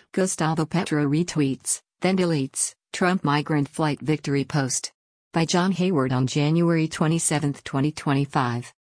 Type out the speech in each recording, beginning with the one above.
Gustavo Petro retweets, then deletes, Trump migrant flight victory post. By John Hayward on January 27, 2025.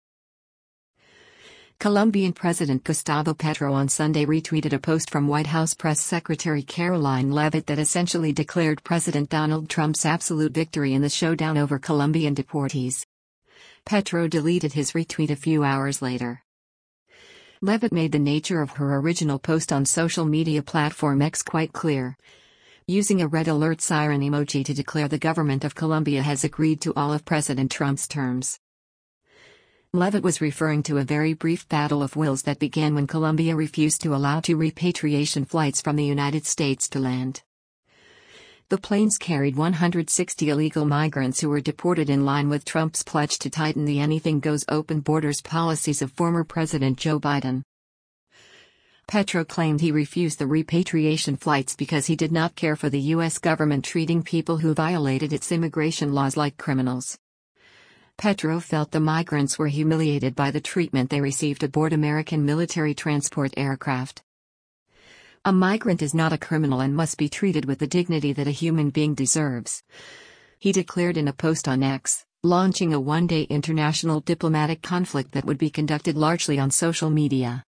Colombian President Gustavo Petro on Sunday retweeted a post from White House Press Secretary Caroline Leavitt that essentially declared President Donald Trump's absolute victory in the showdown over Colombian deportees. Petro deleted his retweet a few hours later. Leavitt made the nature of her original post on social media platform X quite clear, using a red alert siren emoji to declare the government of Colombia has agreed to all of President Trump's terms. Leavitt was referring to a very brief battle of wills that began when Colombia refused to allow 2 repatriation flights from the United States to land. The planes carried 160 illegal migrants who were deported in line with Trump's pledge to tighten the anything-goes open borders policies of former President Joe Biden. Petro claimed he refused the repatriation flights because he did not care for the U.S. government treating people who violated its immigration laws like criminals. Petro felt the migrants were humiliated by the treatment they received aboard American military transport aircraft. A migrant is not a criminal and must be treated with the dignity that a human being deserves, he declared in a post on X, launching a one-day international diplomatic conflict that would be conducted largely on social media.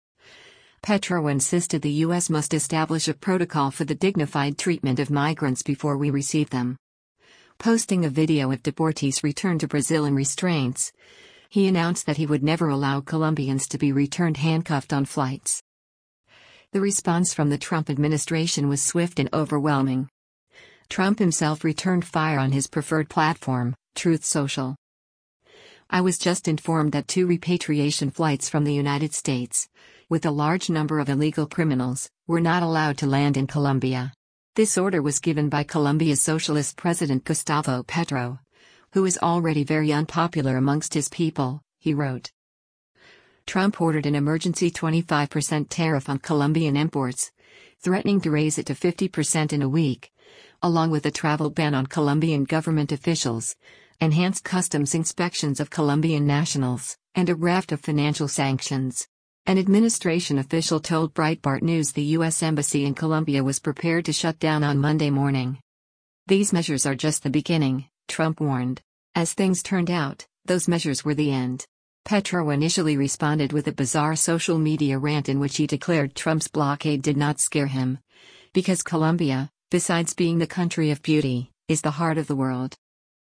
Petro insisted the U.S. must establish a protocol for the dignified treatment of migrants before we receive them. Posting a video of deportees returned to Brazil in restraints, he announced that he would never allow Colombians to be returned handcuffed on flights. The response from the Trump administration was swift and overwhelming. Trump himself returned fire on his preferred platform, Truth Social. I was just informed that 2 repatriation flights from the United States, with a large number of illegal criminals, were not allowed to land in Colombia. This order was given by Colombia's socialist president Gustavo Petro, who is already very unpopular amongst his people, he wrote. Trump ordered an emergency 25% tariff on Colombian imports, threatening to raise it to 50% in a week, along with a travel ban on Colombian government officials, enhanced customs inspections of Colombian nationals, and a raft of financial sanctions. An administration official told Breitbart News the U.S. Embassy in Colombia was prepared to shut down on Monday morning. These measures are just the beginning, Trump warned. As things turned out, those measures were the end. Petro initially responded with a bizarre social media rant in which he declared Trump's blockade did not scare him, because Colombia, besides being the country of beauty, is the heart of the world.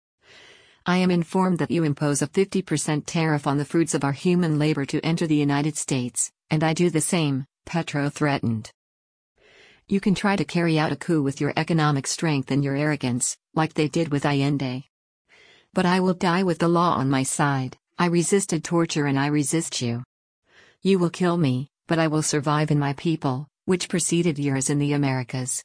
I am informed that you impose a 50% tariff on the fruits of our human labor to enter the United States, and I do the same, Petro threatened. You can try to carry out a coup with your economic strength and your arrogance, like they did with Allende. But I will die with the law on my side. I resisted torture and I resist you. You will kill me, but I will survive in my people, which preceded yours in the Americas.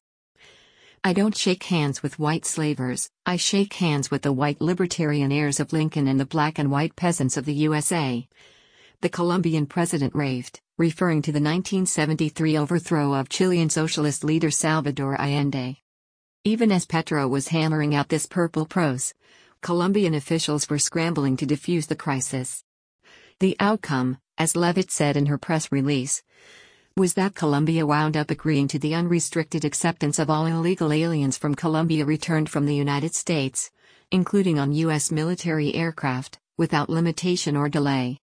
I don't shake hands with white slavers, I shake hands with the white libertarian heirs of Lincoln and the black and white peasants of the USA. The Colombian president raved, referring to the 1973 overthrow of Chilean socialist leader Salvador Allende. Even as Petro was hammering out this purple prose, Colombian officials were scrambling to defuse the crisis. The outcome, as Leavitt said in her press release, was that Colombia wound up agreeing to the unrestricted acceptance of all illegal aliens from Colombia returned from the United States, including on U.S. military aircraft, without limitation or delay.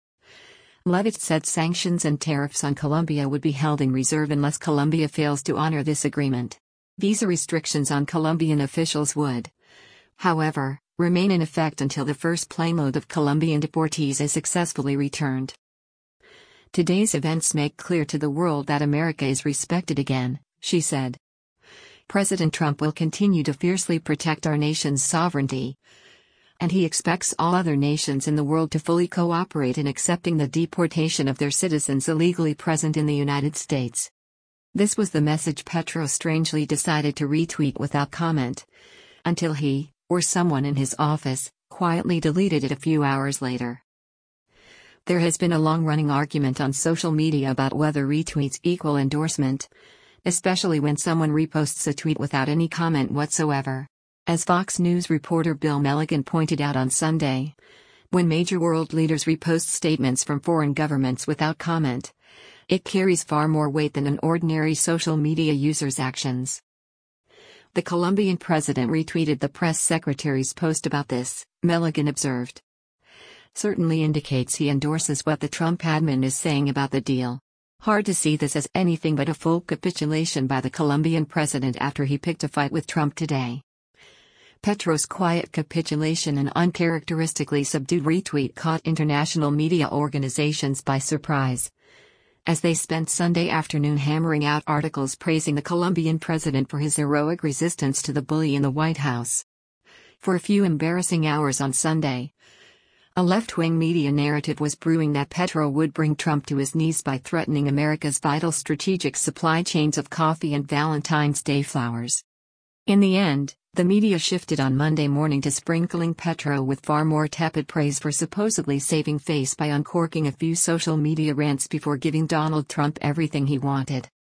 Leavitt said sanctions and tariffs on Colombia would be held in reserve unless Colombia fails to honor this agreement. Visa restrictions on Colombian officials would, however, remain in effect until the first planeload of Colombian deportees is successfully returned. Today's events make clear to the world that America is respected again, she said. President Trump will continue to fiercely protect our nation's sovereignty, and he expects all other nations in the world to fully cooperate in accepting the deportation of their citizens illegally present in the United States. This was the message Petro strangely decided to retweet without comment, until he, or someone in his office, quietly deleted it a few hours later. There has been a long-running argument on social media about whether retweets equal endorsement, especially when someone reposts a tweet without any comment whatsoever. As Fox News reporter Bill Milligan pointed out on Sunday, when major world leaders repost statements from foreign governments without comment, It carries far more weight than an ordinary social media user's actions. The Colombian president retweeted the press secretary's post about this, Milligan observed. Certainly indicates he endorses what the Trump admin is saying about the deal. Hard to see this as anything but a full capitulation by the Colombian president after he picked a fight with Trump today. Petro's quiet capitulation and uncharacteristically subdued retweet caught international media organizations by surprise, as they spent Sunday afternoon hammering out articles praising the Colombian president for his heroic resistance to the bully in the White House. For a few embarrassing hours on Sunday, a left-wing media narrative was brewing that Petro would bring Trump to his knees by threatening America's vital strategic supply chains of coffee and Valentine's Day flowers. In the end, the media shifted on Monday morning to sprinkling Petro with far more tepid praise for supposedly saving face by uncorking a few social media rants before giving Donald Trump everything he wanted.